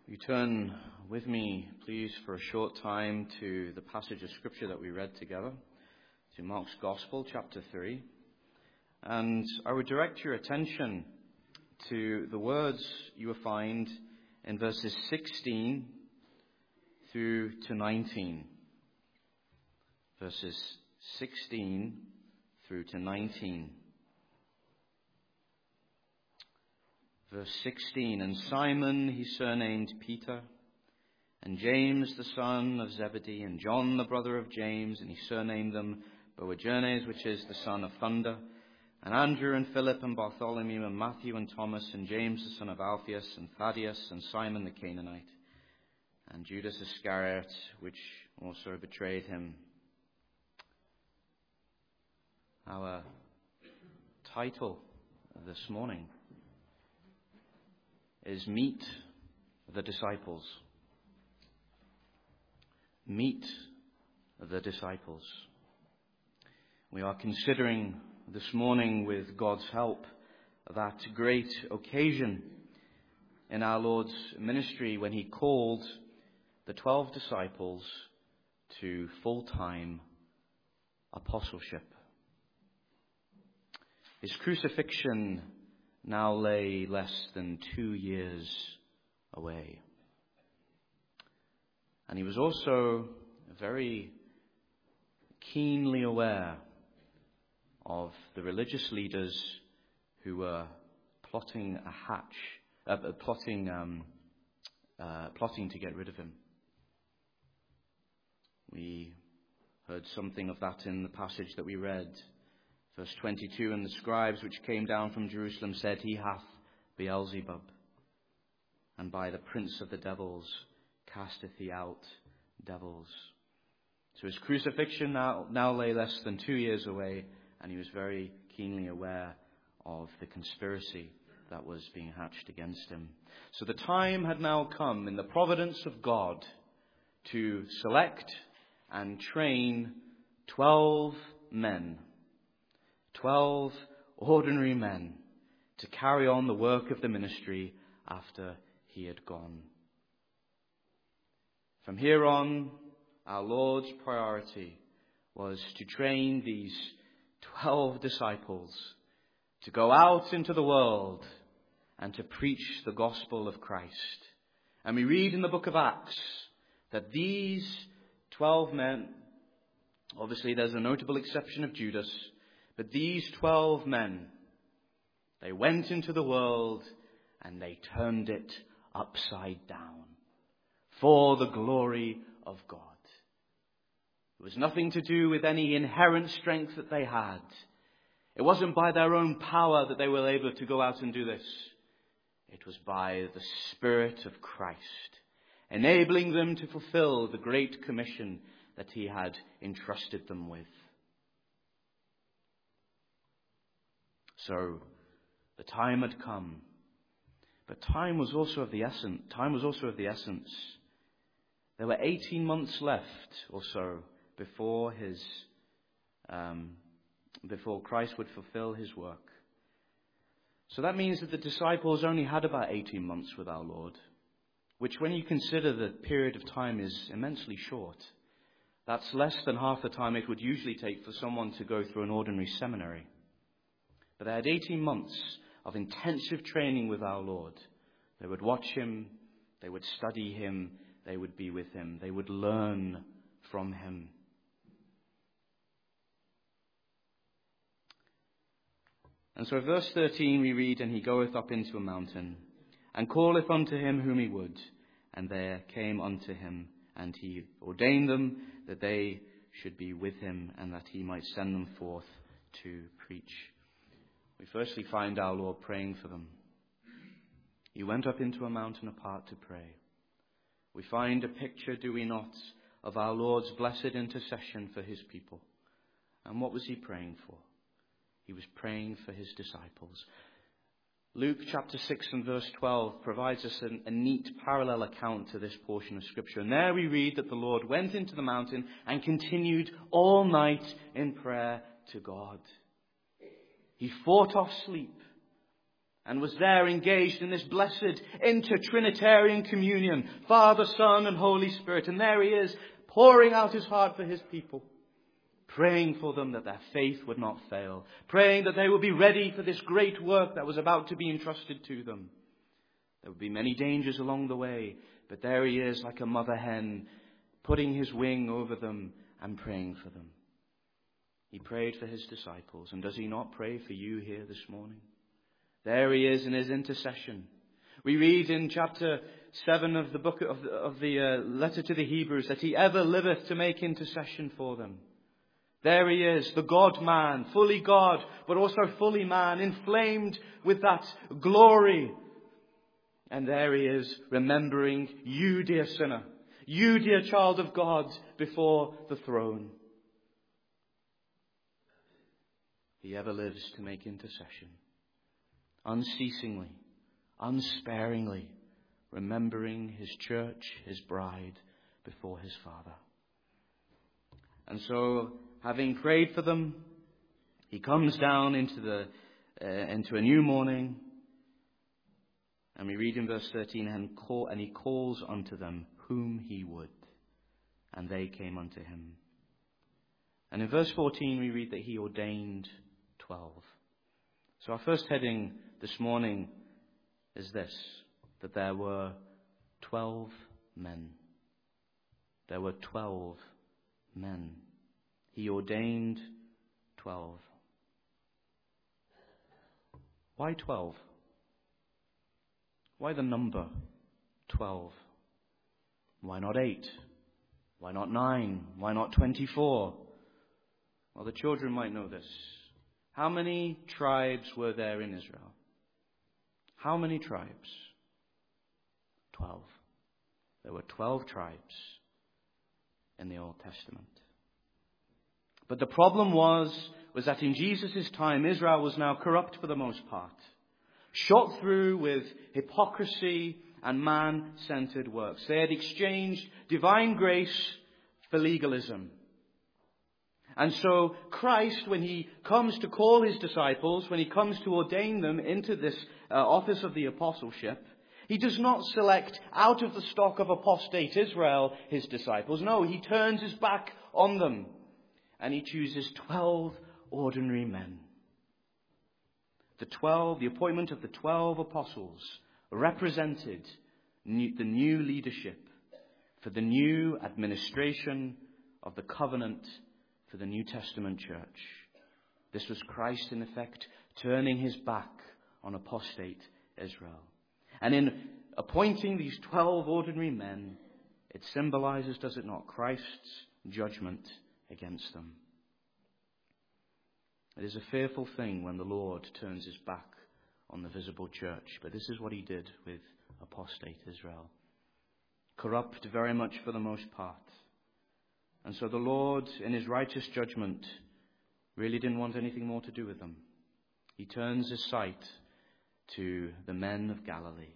You turn with me, please, for a short time to the passage of Scripture that we read together, to Mark's Gospel, chapter 3. And I would direct your attention to the words you will find in verses 16 through to 19. Verses 16 through to 19. Verse 16, and Simon he surnamed Peter, and James the son of Zebedee, and John the brother of James, and he surnamed them Boanerges, which is the son of thunder, and Andrew and Philip and Bartholomew and Matthew and Thomas, and James the son of Alphaeus, and Thaddeus, and Simon the Canaanite, and Judas Iscariot, which also betrayed him. Our title this morning is Meet the Disciples. Meet the Disciples. We are considering this morning, with God's help, that great occasion in our Lord's ministry when he called the 12 disciples to full-time apostleship. His crucifixion now lay less than 2 years away. And he was also very keenly aware of the religious leaders who were plotting to get rid of him. We heard something of that in the passage that we read. Verse 22, and the scribes which came down from Jerusalem said, He hath Beelzebub, and by the prince of the devils casteth he out devils. So his crucifixion now lay less than 2 years away, and he was very keenly aware of the conspiracy that was being hatched against him. So the time had now come in the providence of God to select and train 12 men, 12 ordinary men, to carry on the work of the ministry after he had gone. From here on, our Lord's priority was to train these 12 disciples to go out into the world and to preach the gospel of Christ. And we read in the book of Acts that these 12 men, obviously there's a notable exception of Judas, but these 12 men, they went into the world and they turned it upside down for the glory of God. It was nothing to do with any inherent strength that they had. It wasn't by their own power that they were able to go out and do this. It was by the Spirit of Christ, enabling them to fulfill the great commission that he had entrusted them with. So the time had come, but time was also of the essence. There were 18 months left or so before Christ would fulfill his work. So that means that the disciples only had about 18 months with our Lord, which, when you consider the period of time, is immensely short. That's less than half the time it would usually take for someone to go through an ordinary seminary. But they had 18 months of intensive training with our Lord. They would watch him, they would study him, they would be with him, they would learn from him. And so verse 13 we read, and he goeth up into a mountain, and calleth unto him whom he would. And there came unto him, and he ordained them that they should be with him, and that he might send them forth to preach. We firstly find our Lord praying for them. He went up into a mountain apart to pray. We find a picture, do we not, of our Lord's blessed intercession for his people. And what was he praying for? He was praying for his disciples. Luke chapter 6 and verse 12 provides us a neat parallel account to this portion of Scripture. And there we read that the Lord went into the mountain and continued all night in prayer to God. He fought off sleep and was there engaged in this blessed inter-Trinitarian communion, Father, Son, and Holy Spirit. And there he is, pouring out his heart for his people, praying for them that their faith would not fail, praying that they would be ready for this great work that was about to be entrusted to them. There would be many dangers along the way, but there he is like a mother hen, putting his wing over them and praying for them. He prayed for his disciples, and does he not pray for you here this morning? There he is in his intercession. We read in chapter 7 of the book of the letter to the Hebrews that he ever liveth to make intercession for them. There he is, the God-man, fully God, but also fully man, inflamed with that glory. And there he is, remembering you, dear sinner, you, dear child of God, before the throne. He ever lives to make intercession, unceasingly, unsparingly, remembering his church, his bride, before his Father. And so, having prayed for them, he comes down into a new morning, and we read in verse 13, and he calls unto them whom he would, and they came unto him. And in verse 14 we read that he ordained 12. So our first heading this morning is this, that there were 12 men. There were 12 men. He ordained 12. Why 12? Why the number 12? Why not 8? Why not 9? Why not 24? Well, the children might know this. How many tribes were there in Israel? How many tribes? 12. There were 12 tribes in the Old Testament. But the problem was that in Jesus' time, Israel was now corrupt for the most part, shot through with hypocrisy and man-centered works. They had exchanged divine grace for legalism. And so Christ, when he comes to call his disciples, when he comes to ordain them into this office of the apostleship, he does not select out of the stock of apostate Israel his disciples. No, he turns his back on them. And he chooses 12 ordinary men. The appointment of the 12 apostles represented the new leadership for the new administration of the covenant for the New Testament church. This was Christ, in effect, turning his back on apostate Israel. And in appointing these 12 ordinary men, it symbolizes, does it not, Christ's judgment against them. It is a fearful thing when the Lord turns his back on the visible church, but this is what he did with apostate Israel. Corrupt very much for the most part. And so the Lord, in his righteous judgment, really didn't want anything more to do with them. He turns his sight to the men of Galilee.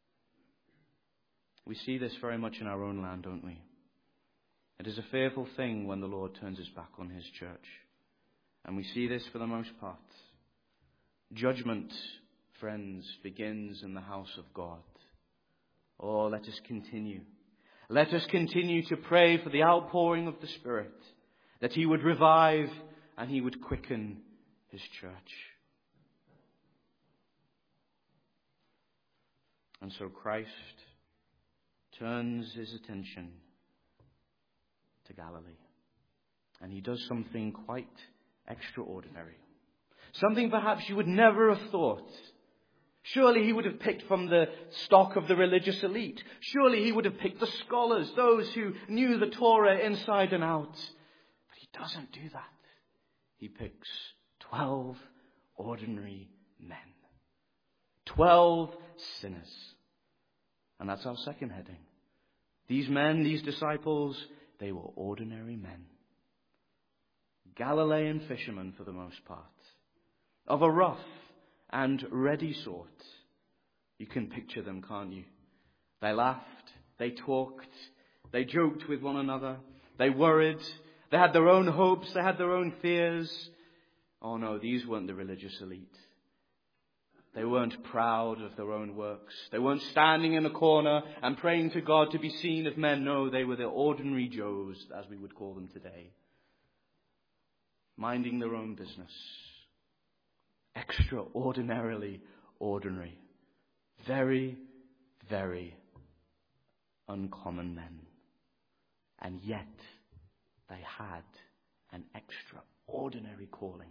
We see this very much in our own land, don't we? It is a fearful thing when the Lord turns his back on his church. And we see this for the most part. Judgment, friends, begins in the house of God. Oh, let us continue. Let us continue to pray for the outpouring of the Spirit, that he would revive and he would quicken his church. And so Christ turns his attention to Galilee. And he does something quite extraordinary. Something perhaps you would never have thought. Surely he would have picked from the stock of the religious elite. Surely he would have picked the scholars, those who knew the Torah inside and out. But he doesn't do that. He picks 12 ordinary men. 12 sinners. And that's our second heading. These men, these disciples, they were ordinary men. Galilean fishermen for the most part. Of a rough and ready sort. You can picture them, can't you? They laughed, they talked, they joked with one another, they worried, they had their own hopes, they had their own fears. Oh no, these weren't the religious elite. They weren't proud of their own works. They weren't standing in a corner and praying to God to be seen of men. No, they were the ordinary Joes, as we would call them today. Minding their own business. Extraordinarily ordinary. Very, very uncommon men. And yet, they had an extraordinary calling.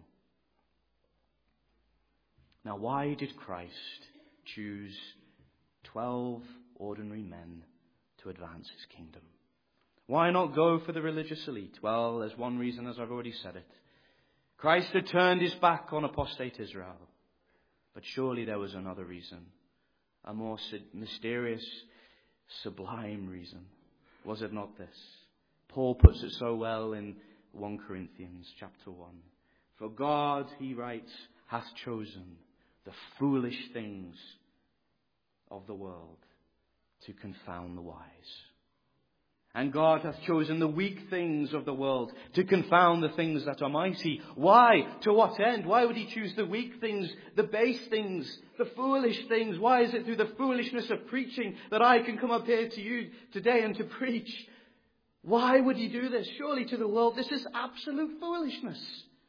Now, why did Christ choose 12 ordinary men to advance his kingdom? Why not go for the religious elite? Well, there's one reason, as I've already said it. Christ had turned his back on apostate Israel. But surely there was another reason. A more mysterious, sublime reason. Was it not this? Paul puts it so well in 1 Corinthians chapter 1. For God, he writes, hath chosen the foolish things of the world to confound the wise. And God hath chosen the weak things of the world to confound the things that are mighty. Why? To what end? Why would he choose the weak things, the base things, the foolish things? Why is it through the foolishness of preaching that I can come up here to you today and to preach? Why would he do this? Surely to the world this is absolute foolishness.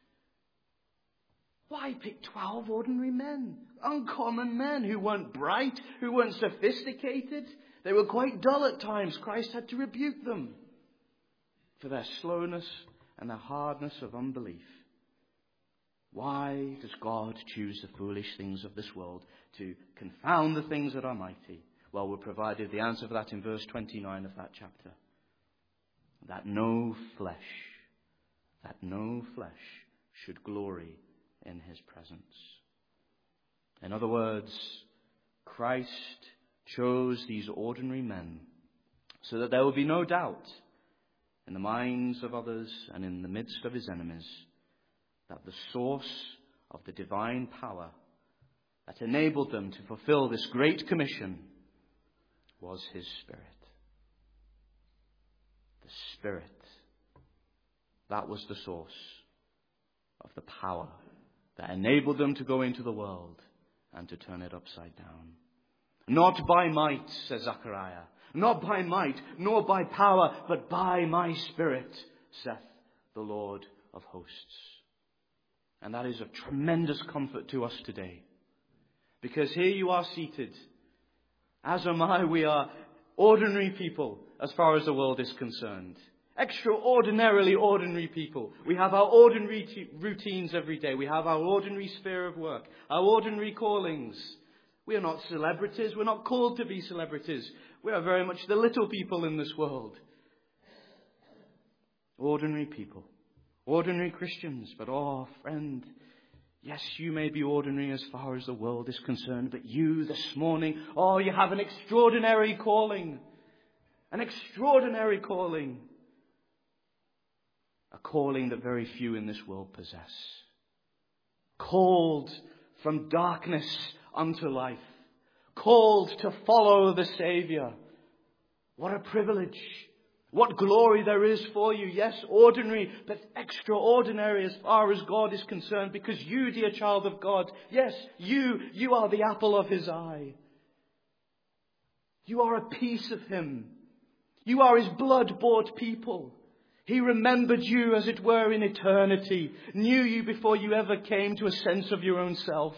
Why pick 12 ordinary men? Uncommon men who weren't bright, who weren't sophisticated. They were quite dull at times. Christ had to rebuke them for their slowness and their hardness of unbelief. Why does God choose the foolish things of this world to confound the things that are mighty? Well, we're provided the answer for that in verse 29 of that chapter. That no flesh should glory in his presence. In other words, Christ chose these ordinary men so that there would be no doubt in the minds of others and in the midst of his enemies that the source of the divine power that enabled them to fulfill this great commission was his Spirit. The Spirit. That was the source of the power that enabled them to go into the world and to turn it upside down. Not by might, says Zechariah, not by might, nor by power, but by my Spirit, saith the Lord of hosts. And that is of tremendous comfort to us today. Because here you are seated, as am I. We are ordinary people as far as the world is concerned. Extraordinarily ordinary people. We have our ordinary routines every day. We have our ordinary sphere of work, our ordinary callings. We are not celebrities. We're not called to be celebrities. We are very much the little people in this world. Ordinary people. Ordinary Christians. But friend, yes, you may be ordinary as far as the world is concerned, but you this morning, you have an extraordinary calling. An extraordinary calling. A calling that very few in this world possess. Called from darkness unto life. Called to follow the Saviour. What a privilege. What glory there is for you. Yes, ordinary, but extraordinary as far as God is concerned. Because you, dear child of God, yes, you are the apple of his eye. You are a piece of him. You are his blood-bought people. He remembered you, as it were, in eternity. Knew you before you ever came to a sense of your own self.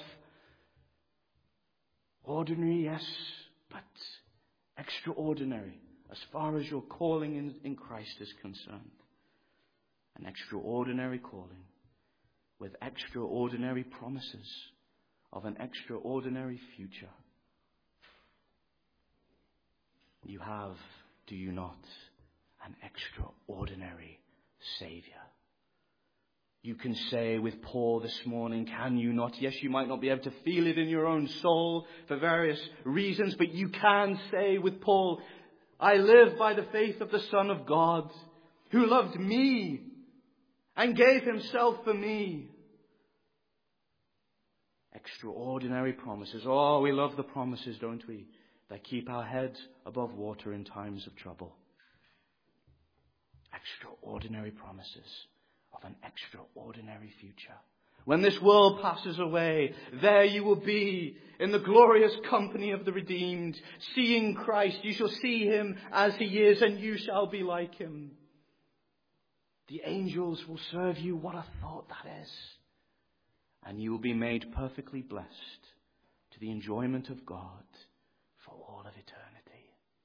Ordinary, yes, but extraordinary as far as your calling in Christ is concerned. An extraordinary calling with extraordinary promises of an extraordinary future. You have, do you not, an extraordinary Saviour. You can say with Paul this morning, can you not? Yes, you might not be able to feel it in your own soul for various reasons, but you can say with Paul, I live by the faith of the Son of God, who loved me and gave himself for me. Extraordinary promises. Oh, we love the promises, don't we? They keep our heads above water in times of trouble. Extraordinary promises of an extraordinary future. When this world passes away, there you will be in the glorious company of the redeemed, seeing Christ. You shall see him as he is, and you shall be like him. The angels will serve you. What a thought that is. And you will be made perfectly blessed to the enjoyment of God for all of eternity.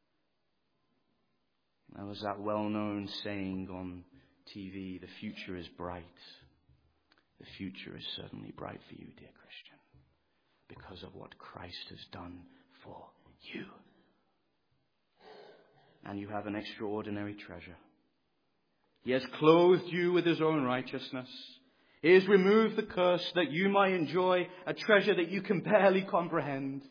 There was that well-known saying on TV, the future is bright. The future is certainly bright for you, dear Christian, because of what Christ has done for you. And you have an extraordinary treasure. He has clothed you with his own righteousness. He has removed the curse that you might enjoy a treasure that you can barely comprehend.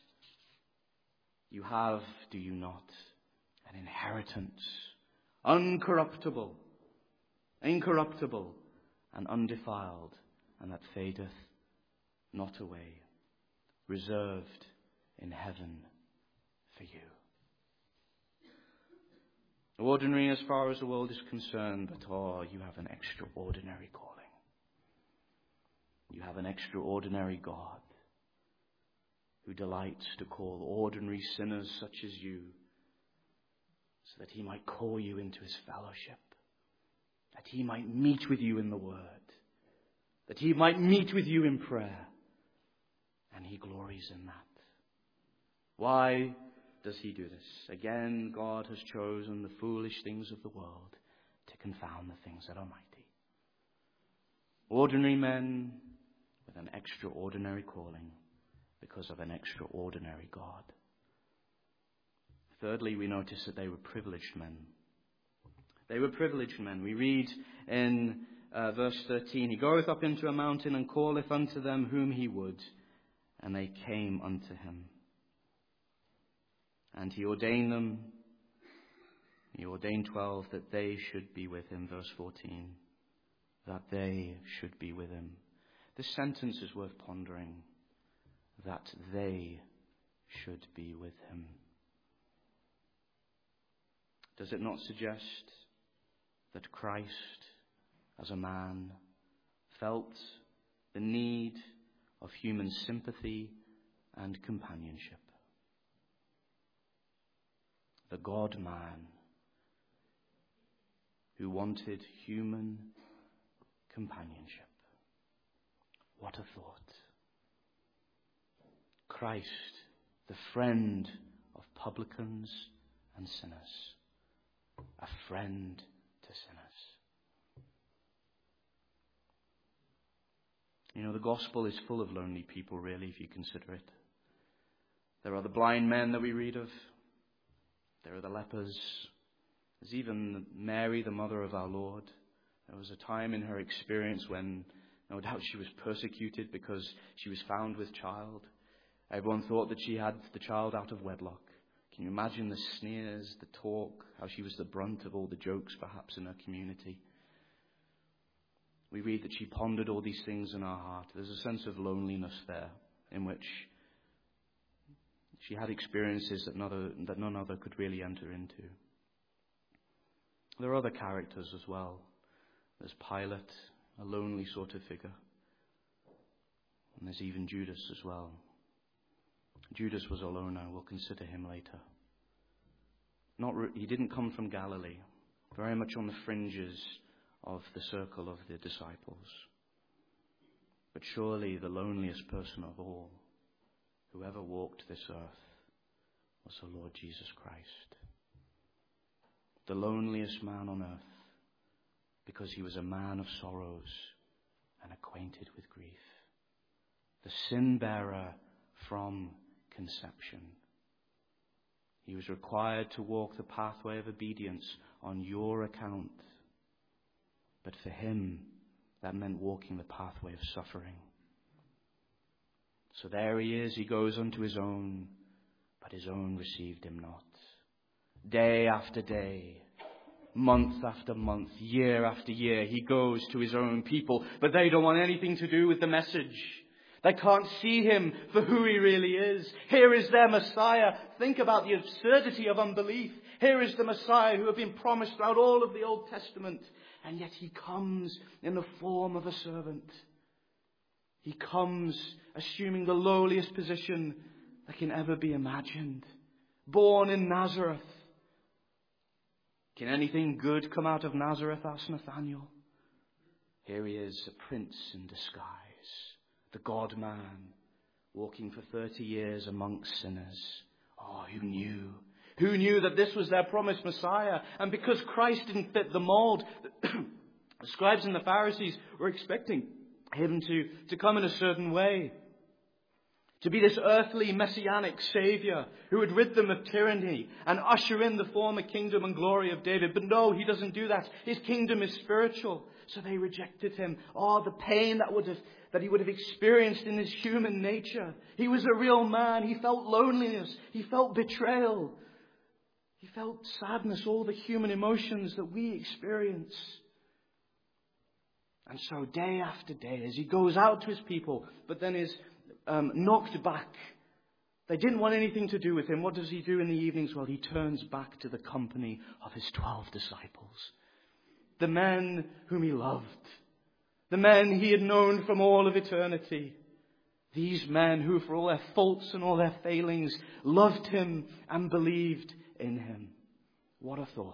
You have, do you not, an inheritance, incorruptible, and undefiled, and that fadeth not away, reserved in heaven for you. Ordinary as far as the world is concerned, but you have an extraordinary calling. You have an extraordinary God who delights to call ordinary sinners such as you, so that he might call you into his fellowship, that he might meet with you in the Word, that he might meet with you in prayer, and he glories in that. Why does he do this? Again, God has chosen the foolish things of the world to confound the things that are mighty. Ordinary men with an extraordinary calling because of an extraordinary God. Thirdly, we notice that they were privileged men. They were privileged men. We read in verse 13, he goeth up into a mountain and calleth unto them whom he would, and they came unto him. And he ordained them, he ordained 12 that they should be with him, verse 14, that they should be with him. This sentence is worth pondering, that they should be with him. Does it not suggest that Christ, as a man, felt the need of human sympathy and companionship? The God-man who wanted human companionship. What a thought. Christ, the friend of publicans and sinners. A friend to sinners. You know, the gospel is full of lonely people, really, if you consider it. There are the blind men that we read of. There are the lepers. There's even Mary, the mother of our Lord. There was a time in her experience when no doubt she was persecuted because she was found with child. Everyone thought that she had the child out of wedlock. Can you imagine the sneers, the talk, how she was the brunt of all the jokes perhaps in her community? We read that she pondered all these things in her heart. There's a sense of loneliness there in which she had experiences that none other could really enter into. There are other characters as well. There's Pilate, a lonely sort of figure. And there's even Judas as well. Judas was a loner. We'll consider him later. He didn't come from Galilee, very much on the fringes of the circle of the disciples. But surely the loneliest person of all who ever walked this earth was the Lord Jesus Christ. The loneliest man on earth, because he was a man of sorrows and acquainted with grief. The sin bearer from conception. He was required to walk the pathway of obedience on your account. But for him, that meant walking the pathway of suffering. So there he is, he goes unto his own, but his own received him not. Day after day, month after month, year after year, he goes to his own people, but they don't want anything to do with the message. They can't see him for who he really is. Here is their Messiah. Think about the absurdity of unbelief. Here is the Messiah who had been promised throughout all of the Old Testament. And yet he comes in the form of a servant. He comes assuming the lowliest position that can ever be imagined. Born in Nazareth. Can anything good come out of Nazareth? Asked Nathanael. Here he is, a prince in disguise. The God-man, walking for 30 years amongst sinners. Oh, who knew? Who knew that this was their promised Messiah? And because Christ didn't fit the mold, the scribes and the Pharisees were expecting him to come in a certain way. To be this earthly messianic Savior who would rid them of tyranny and usher in the former kingdom and glory of David. But no, he doesn't do that. His kingdom is spiritual. So they rejected him. Oh, the pain that he would have experienced in his human nature. He was a real man. He felt loneliness. He felt betrayal. He felt sadness, all the human emotions that we experience. And so day after day, as he goes out to his people, but then is knocked back. They didn't want anything to do with him. What does he do in the evenings? Well, he turns back to the company of his 12 disciples. The men whom he loved. The men he had known from all of eternity. These men who, for all their faults and all their failings, loved him and believed in him. What a thought.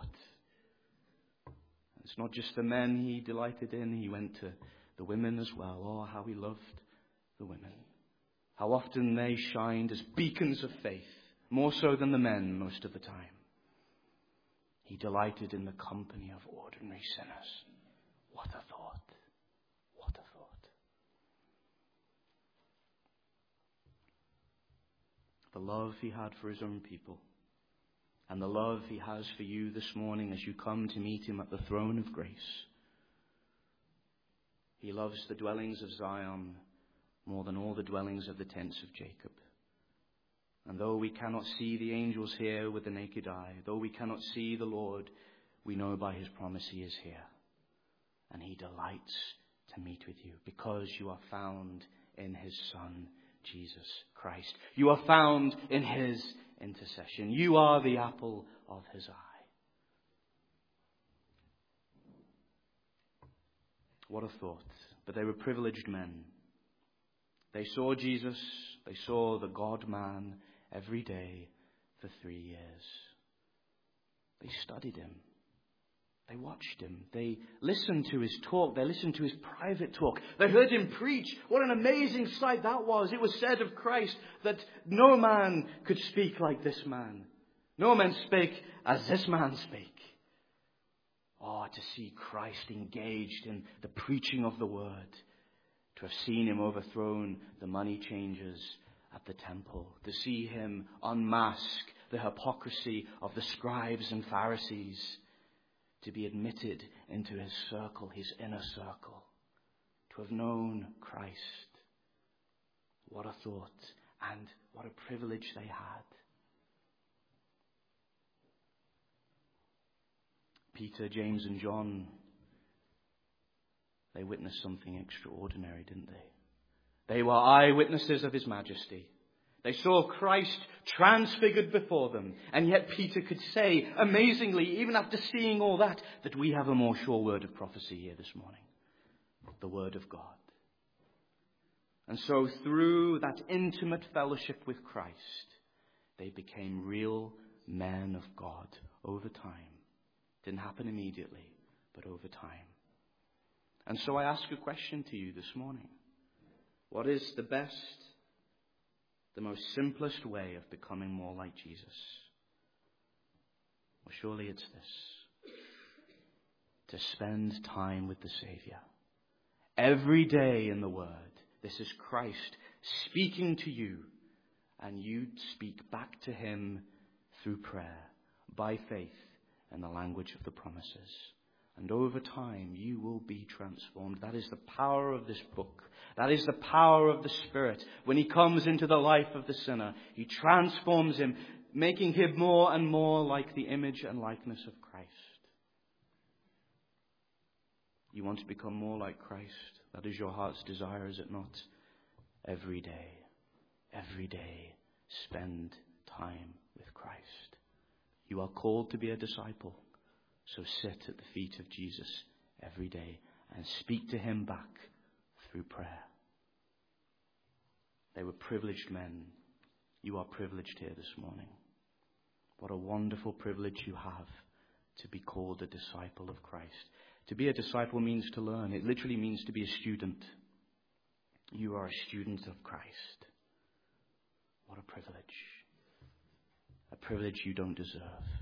It's not just the men he delighted in. He went to the women as well. Oh, how he loved the women. How often they shined as beacons of faith, more so than the men most of the time. He delighted in the company of ordinary sinners. What a thought. What a thought. The love he had for his own people, and the love he has for you this morning as you come to meet him at the throne of grace. He loves the dwellings of Zion more than all the dwellings of the tents of Jacob. And though we cannot see the angels here with the naked eye, though we cannot see the Lord, we know by his promise he is here. And he delights to meet with you because you are found in his Son, Jesus Christ. You are found in his intercession. You are the apple of his eye. What a thought. But they were privileged men. They saw Jesus, they saw the God-man every day for 3 years. They studied him. They watched him. They listened to his talk. They listened to his private talk. They heard him preach. What an amazing sight that was. It was said of Christ that no man could speak like this man. No man spake as this man spake. Oh, to see Christ engaged in the preaching of the word. To have seen him overthrown the money changers at the temple. To see him unmask the hypocrisy of the scribes and Pharisees. To be admitted into his circle, his inner circle. To have known Christ. What a thought and what a privilege they had. Peter, James and John, they witnessed something extraordinary, didn't they? They were eyewitnesses of his majesty. They saw Christ transfigured before them. And yet Peter could say, amazingly, even after seeing all that we have a more sure word of prophecy here this morning. The word of God. And so through that intimate fellowship with Christ, they became real men of God over time. Didn't happen immediately, but over time. And so I ask a question to you this morning. What is the best, the most simplest way of becoming more like Jesus? Well, surely it's this. To spend time with the Savior. Every day in the Word. This is Christ speaking to you. And you speak back to him through prayer, by faith, in the language of the promises. And over time, you will be transformed. That is the power of this book. That is the power of the Spirit. When he comes into the life of the sinner, he transforms him, making him more and more like the image and likeness of Christ. You want to become more like Christ? That is your heart's desire, is it not? Every day, spend time with Christ. You are called to be a disciple. So sit at the feet of Jesus every day and speak to him back through prayer. They were privileged men. You are privileged here this morning. What a wonderful privilege you have to be called a disciple of Christ. To be a disciple means to learn. It literally means to be a student. You are a student of Christ. What a privilege. A privilege you don't deserve.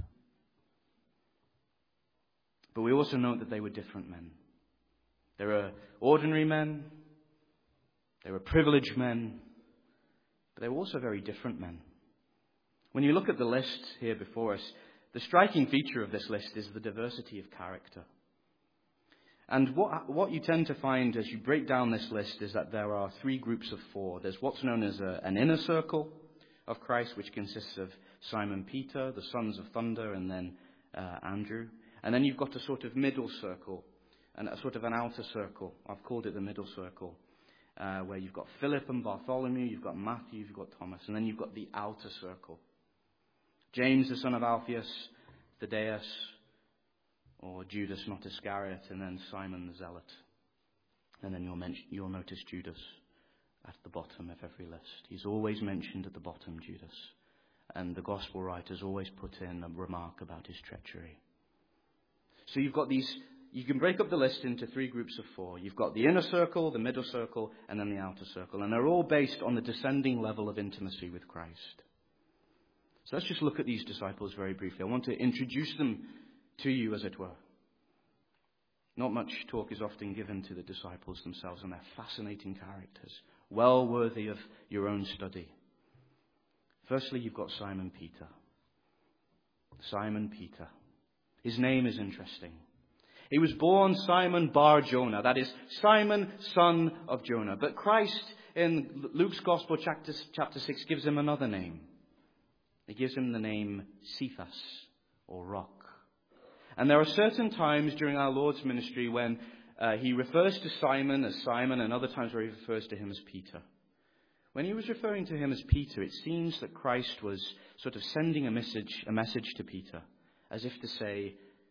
But we also note that they were different men. They were ordinary men. They were privileged men. But they were also very different men. When you look at the list here before us, the striking feature of this list is the diversity of character. And what you tend to find as you break down this list is that there are three groups of four. There's what's known as an inner circle of Christ, which consists of Simon Peter, the sons of thunder, and then Andrew. And then you've got a sort of middle circle, and a sort of an outer circle. I've called it the middle circle, where you've got Philip and Bartholomew, you've got Matthew, you've got Thomas, and then you've got the outer circle. James, the son of Alphaeus, Thaddeus, or Judas, not Iscariot, and then Simon the Zealot. And then you'll notice Judas at the bottom of every list. He's always mentioned at the bottom, Judas. And the gospel writers always put in a remark about his treachery. So you've got these, you can break up the list into three groups of four. You've got the inner circle, the middle circle, and then the outer circle. And they're all based on the descending level of intimacy with Christ. So let's just look at these disciples very briefly. I want to introduce them to you, as it were. Not much talk is often given to the disciples themselves, and they're fascinating characters, well worthy of your own study. Firstly, you've got Simon Peter. Simon Peter. His name is interesting. He was born Simon bar Jonah, that is, Simon, son of Jonah. But Christ, in Luke's Gospel, chapter 6, gives him another name. He gives him the name Cephas, or rock. And there are certain times during our Lord's ministry when he refers to Simon as Simon, and other times where he refers to him as Peter. When he was referring to him as Peter, it seems that Christ was sort of sending a message to Peter, as if to say,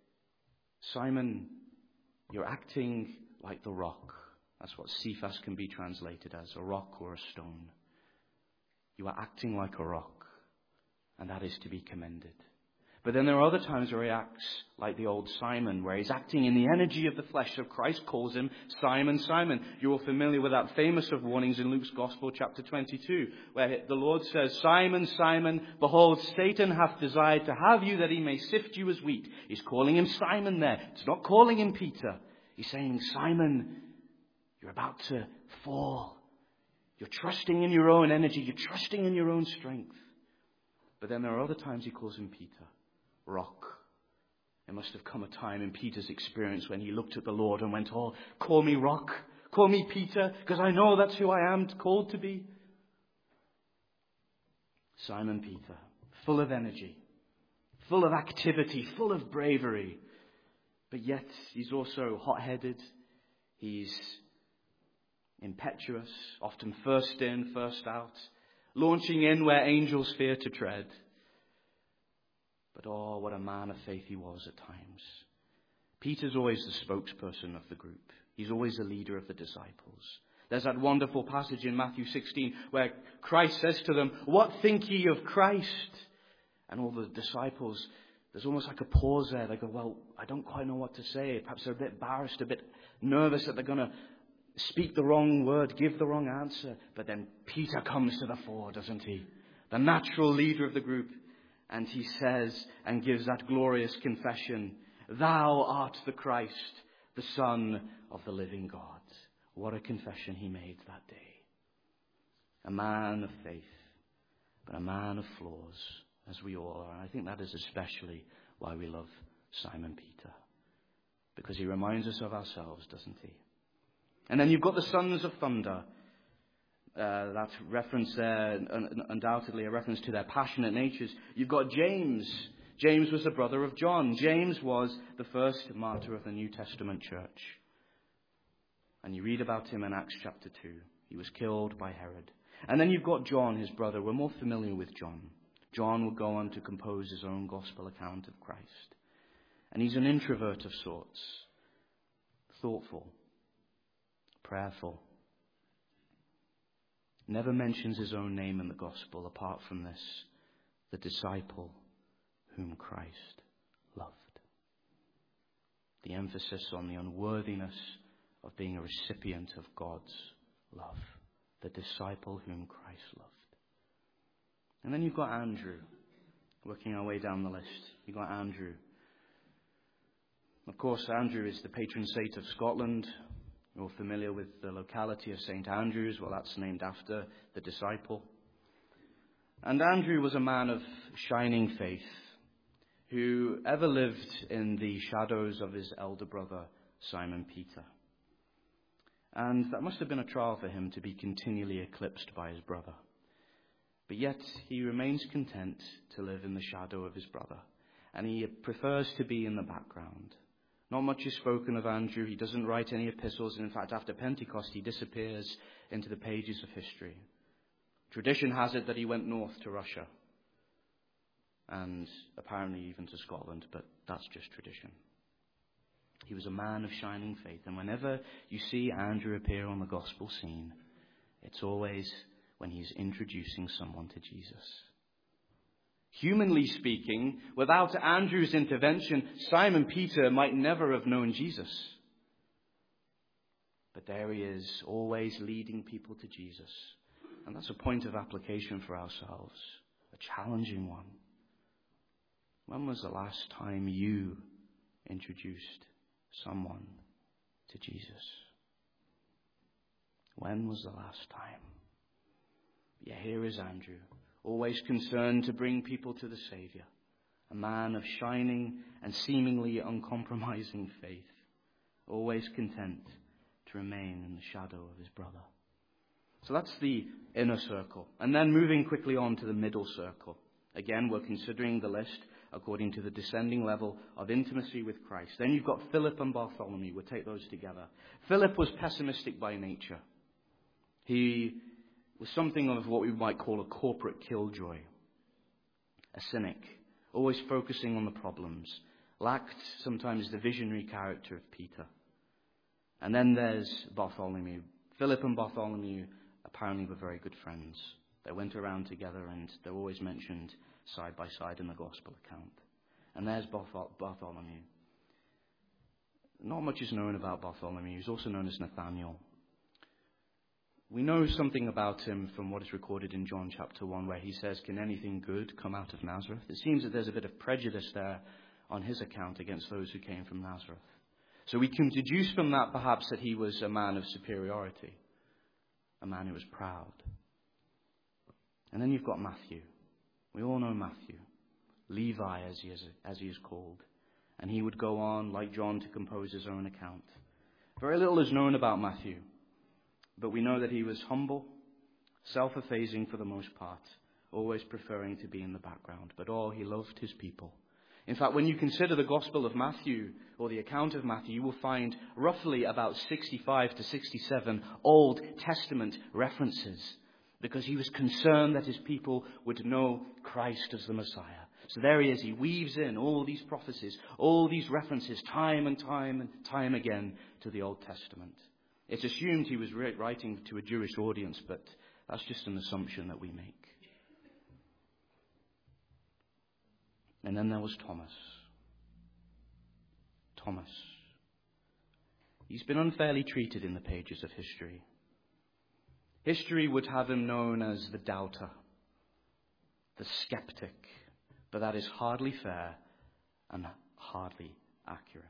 Simon, you're acting like the rock. That's what Cephas can be translated as, a rock or a stone. You are acting like a rock, and that is to be commended. But then there are other times where he acts like the old Simon, where he's acting in the energy of the flesh. So Christ calls him Simon, Simon. You're all familiar with that famous of warnings in Luke's Gospel, chapter 22, where the Lord says, Simon, Simon, behold, Satan hath desired to have you that he may sift you as wheat. He's calling him Simon there. It's not calling him Peter. He's saying, Simon, you're about to fall. You're trusting in your own energy. You're trusting in your own strength. But then there are other times he calls him Peter. Rock. There must have come a time in Peter's experience when he looked at the Lord and went, oh, call me rock, call me Peter, because I know that's who I am called to be. Simon Peter, full of energy, full of activity, full of bravery, but yet he's also hot-headed, he's impetuous, often first in, first out, launching in where angels fear to tread. But oh, what a man of faith he was at times. Peter's always the spokesperson of the group. He's always the leader of the disciples. There's that wonderful passage in Matthew 16 where Christ says to them, what think ye of Christ? And all the disciples, there's almost like a pause there. They go, well, I don't quite know what to say. Perhaps they're a bit embarrassed, a bit nervous that they're going to speak the wrong word, give the wrong answer. But then Peter comes to the fore, doesn't he? The natural leader of the group. And he says and gives that glorious confession, thou art the Christ, the Son of the living God. What a confession he made that day. A man of faith, but a man of flaws, as we all are. I think that is especially why we love Simon Peter. Because he reminds us of ourselves, doesn't he? And then you've got the sons of thunder. That reference there, undoubtedly a reference to their passionate natures. You've got James. James was the brother of John. James was the first martyr of the New Testament church. And you read about him in Acts chapter 2. He was killed by Herod. And then you've got John, his brother. We're more familiar with John. John will go on to compose his own gospel account of Christ. And he's an introvert of sorts. Thoughtful. Prayerful. never mentions his own name in the gospel apart from this: the disciple whom Christ loved. The emphasis on the unworthiness of being a recipient of God's love. The disciple whom Christ loved. And then you've got Andrew, working our way down the list. You've got Andrew. Of course, Andrew is the patron saint of Scotland. You're familiar with the locality of St. Andrews. Well, that's named after the disciple. And Andrew was a man of shining faith, who ever lived in the shadows of his elder brother, Simon Peter. And that must have been a trial for him to be continually eclipsed by his brother. But yet he remains content to live in the shadow of his brother. And he prefers to be in the background. Not much is spoken of Andrew. He doesn't write any epistles. And in fact, after Pentecost, he disappears into the pages of history. Tradition has it that he went north to Russia. And apparently even to Scotland. But that's just tradition. He was a man of shining faith. And whenever you see Andrew appear on the gospel scene, it's always when he's introducing someone to Jesus. Humanly speaking, without Andrew's intervention, Simon Peter might never have known Jesus. But there he is, always leading people to Jesus. And that's a point of application for ourselves, a challenging one. When was the last time you introduced someone to Jesus? When was the last time? Yeah, here is Andrew, always concerned to bring people to the Saviour, a man of shining and seemingly uncompromising faith, always content to remain in the shadow of his brother. So that's the inner circle. And then moving quickly on to the middle circle. Again, we're considering the list according to the descending level of intimacy with Christ. Then you've got Philip and Bartholomew. We'll take those together. Philip was pessimistic by nature. He was something of what we might call a corporate killjoy. A cynic, always focusing on the problems. Lacked sometimes the visionary character of Peter. And then there's Bartholomew. Philip and Bartholomew apparently were very good friends. They went around together and they're always mentioned side by side in the gospel account. And there's Bartholomew. Not much is known about Bartholomew. He's also known as Nathaniel. We know something about him from what is recorded in John chapter 1, where he says, "Can anything good come out of Nazareth?" It seems that there's a bit of prejudice there on his account against those who came from Nazareth. So we can deduce from that perhaps that he was a man of superiority, a man who was proud. And then you've got Matthew. We all know Matthew, Levi as he is called. And he would go on, like John, to compose his own account. Very little is known about Matthew, but we know that he was humble, self-effacing for the most part, always preferring to be in the background. But he loved his people. In fact, when you consider the Gospel of Matthew, or the account of Matthew, you will find roughly about 65 to 67 Old Testament references, because he was concerned that his people would know Christ as the Messiah. So there he is. He weaves in all these prophecies, all these references, time and time again to the Old Testament. It's assumed he was writing to a Jewish audience, but that's just an assumption that we make. And then there was Thomas. Thomas. He's been unfairly treated in the pages of history. History would have him known as the doubter, the skeptic, but that is hardly fair and hardly accurate.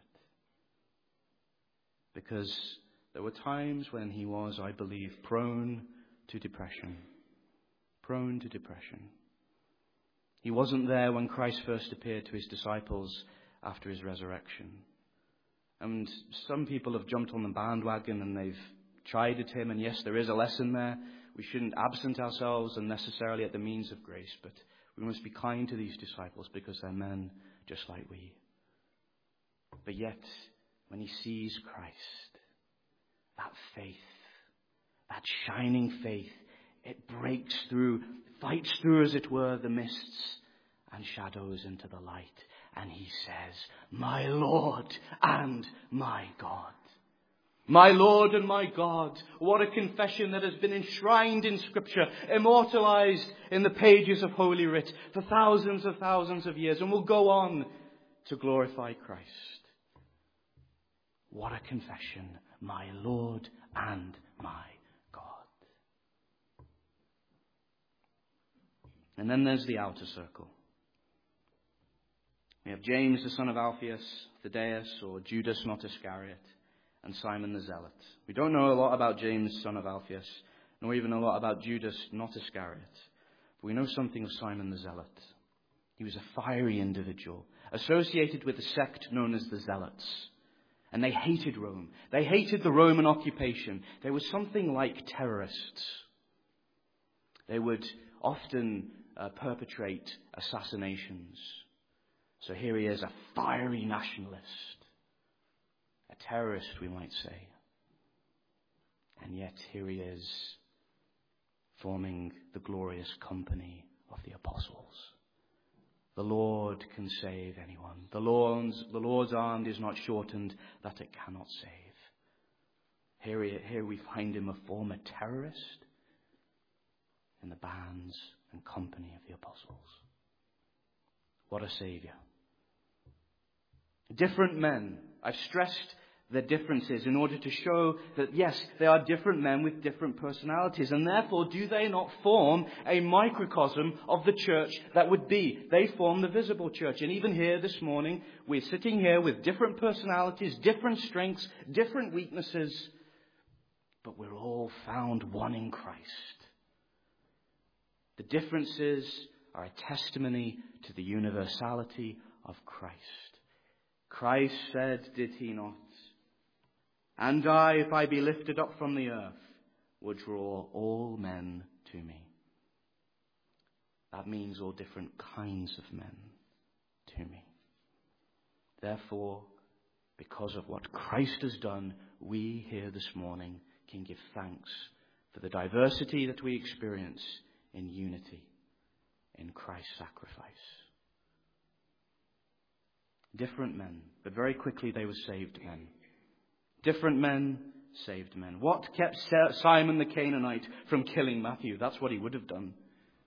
Because there were times when he was, I believe, prone to depression. Prone to depression. He wasn't there when Christ first appeared to his disciples after his resurrection. And some people have jumped on the bandwagon and they've chided him. And yes, there is a lesson there. We shouldn't absent ourselves unnecessarily at the means of grace, but we must be kind to these disciples because they're men just like we. But yet, when he sees Christ, that faith, that shining faith, it breaks through, fights through, as it were, the mists and shadows into the light. And he says, "My Lord and my God." My Lord and my God. What a confession that has been enshrined in Scripture, immortalized in the pages of Holy Writ for thousands of years, and will go on to glorify Christ. What a confession, my Lord and my God. And then there's the outer circle. We have James, the son of Alphaeus, Thaddeus, or Judas, not Iscariot, and Simon the Zealot. We don't know a lot about James, son of Alphaeus, nor even a lot about Judas, not Iscariot. But we know something of Simon the Zealot. He was a fiery individual, associated with a sect known as the Zealots. And they hated Rome. They hated the Roman occupation. They were something like terrorists. They would often perpetrate assassinations. So here he is, a fiery nationalist. A terrorist, we might say. And yet here he is, forming the glorious company of the apostles. The Lord can save anyone. The Lord's arm is not shortened that it cannot save. Here we find him a former terrorist in the bands and company of the apostles. What a Saviour. Different men. I've stressed the differences in order to show that, yes, they are different men with different personalities. And therefore, do they not form a microcosm of the church that would be? They form the visible church. And even here this morning, we're sitting here with different personalities, different strengths, different weaknesses. But we're all found one in Christ. The differences are a testimony to the universality of Christ. Christ said, did he not? And I, if I be lifted up from the earth, will draw all men to me. That means all different kinds of men to me. Therefore, because of what Christ has done, we here this morning can give thanks for the diversity that we experience in unity in Christ's sacrifice. Different men, but very quickly they were saved men. Different men, saved men. What kept Simon the Canaanite from killing Matthew? That's what he would have done.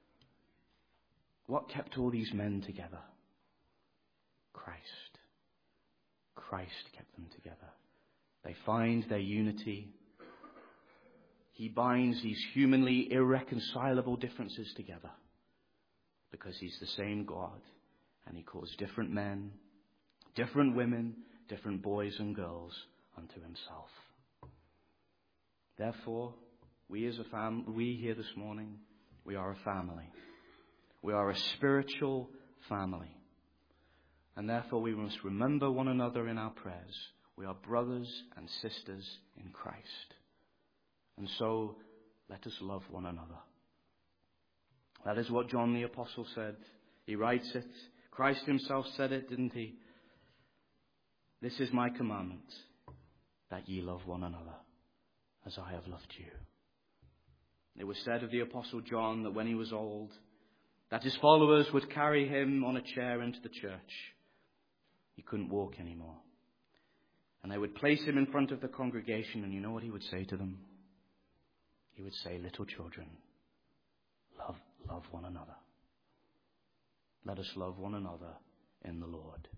What kept all these men together? Christ. Christ kept them together. They find their unity. He binds these humanly irreconcilable differences together because he's the same God, and he calls different men, different women, different boys and girls unto himself. Therefore, we as a we here this morning, we are a family. We are a spiritual family. And therefore we must remember one another in our prayers. We are brothers and sisters in Christ. And so, let us love one another. That is what John the Apostle said. He writes it. Christ himself said it, didn't he? This is my commandment, that ye love one another, as I have loved you. It was said of the Apostle John that when he was old, that his followers would carry him on a chair into the church. He couldn't walk anymore. And they would place him in front of the congregation, and you know what he would say to them? He would say, little children, love one another. Let us love one another in the Lord.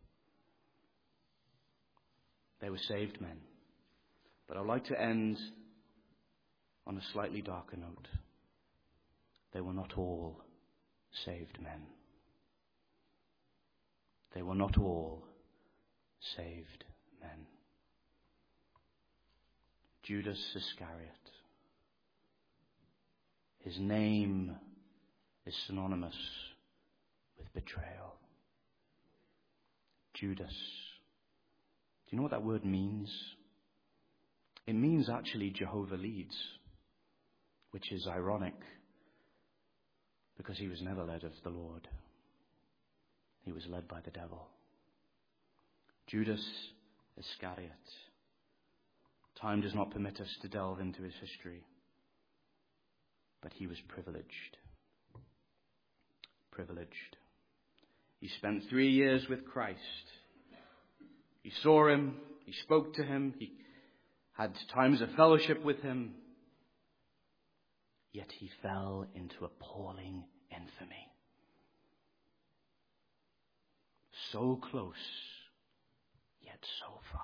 They were saved men. But I'd like to end on a slightly darker note. They were not all saved men. They were not all saved men. Judas Iscariot. His name is synonymous with betrayal. Judas. Do you know what that word means? It means actually Jehovah leads, which is ironic because he was never led of the Lord. He was led by the devil. Judas Iscariot. Time does not permit us to delve into his history, but he was privileged. Privileged. He spent 3 years with Christ. He saw him. He spoke to him. He had times of fellowship with him, yet he fell into appalling infamy. So close, yet so far.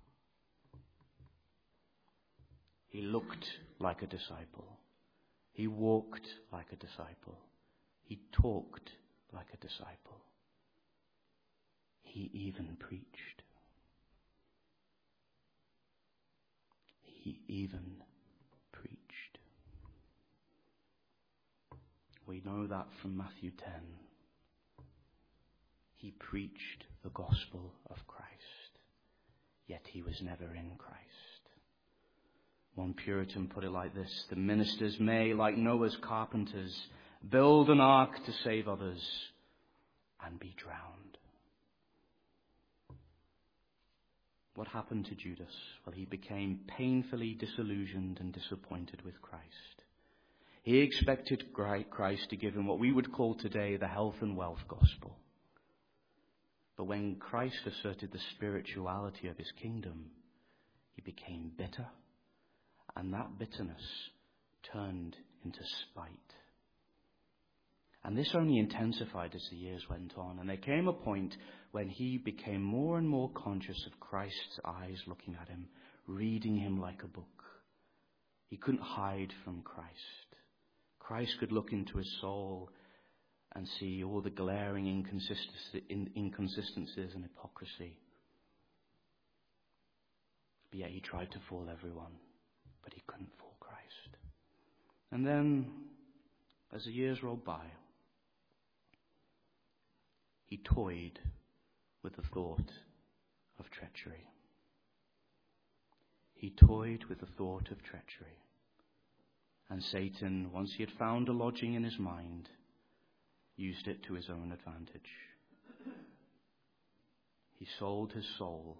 He looked like a disciple. He walked like a disciple. He talked like a disciple. He even preached. He even preached. We know that from Matthew 10. He preached the gospel of Christ, yet he was never in Christ. One Puritan put it like this: the ministers may, like Noah's carpenters, build an ark to save others and be drowned. What happened to Judas? Well, he became painfully disillusioned and disappointed with Christ. He expected Christ to give him what we would call today the health and wealth gospel. But when Christ asserted the spirituality of his kingdom, he became bitter, and that bitterness turned into spite. And this only intensified as the years went on, and there came a point when he became more and more conscious of Christ's eyes looking at him, reading him like a book. He couldn't hide from Christ. Christ could look into his soul and see all the glaring inconsistencies and hypocrisy. But yet he tried to fool everyone, but he couldn't fool Christ. And then, as the years rolled by, he toyed with the thought of treachery. He toyed with the thought of treachery. And Satan, once he had found a lodging in his mind, used it to his own advantage. He sold his soul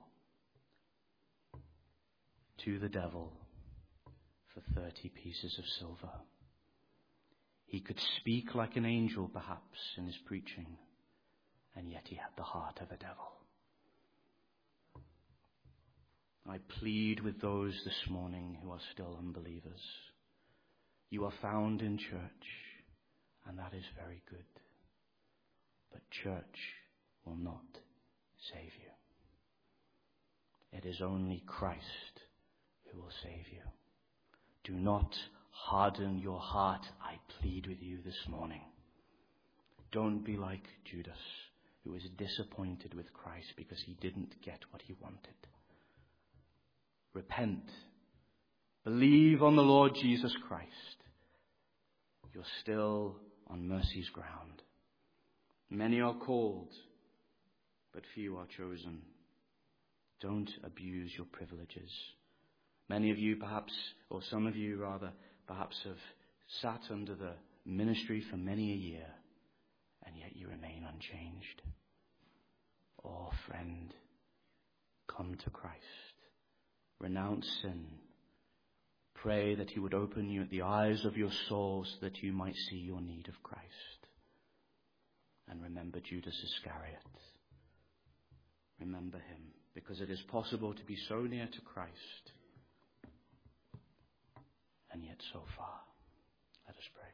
to the devil for 30 pieces of silver. He could speak like an angel, perhaps, in his preaching, and yet he had the heart of a devil. I plead with those this morning who are still unbelievers. You are found in church, and that is very good. But church will not save you. It is only Christ who will save you. Do not harden your heart, I plead with you this morning. Don't be like Judas, who was disappointed with Christ because he didn't get what he wanted. Repent. Believe on the Lord Jesus Christ. You're still on mercy's ground. Many are called, but few are chosen. Don't abuse your privileges. Many of you perhaps, or some of you rather, perhaps have sat under the ministry for many a year, and yet you remain unchanged. Oh, friend, come to Christ. Renounce sin. Pray that he would open you the eyes of your soul so that you might see your need of Christ. And remember Judas Iscariot. Remember him, because it is possible to be so near to Christ and yet so far. Let us pray.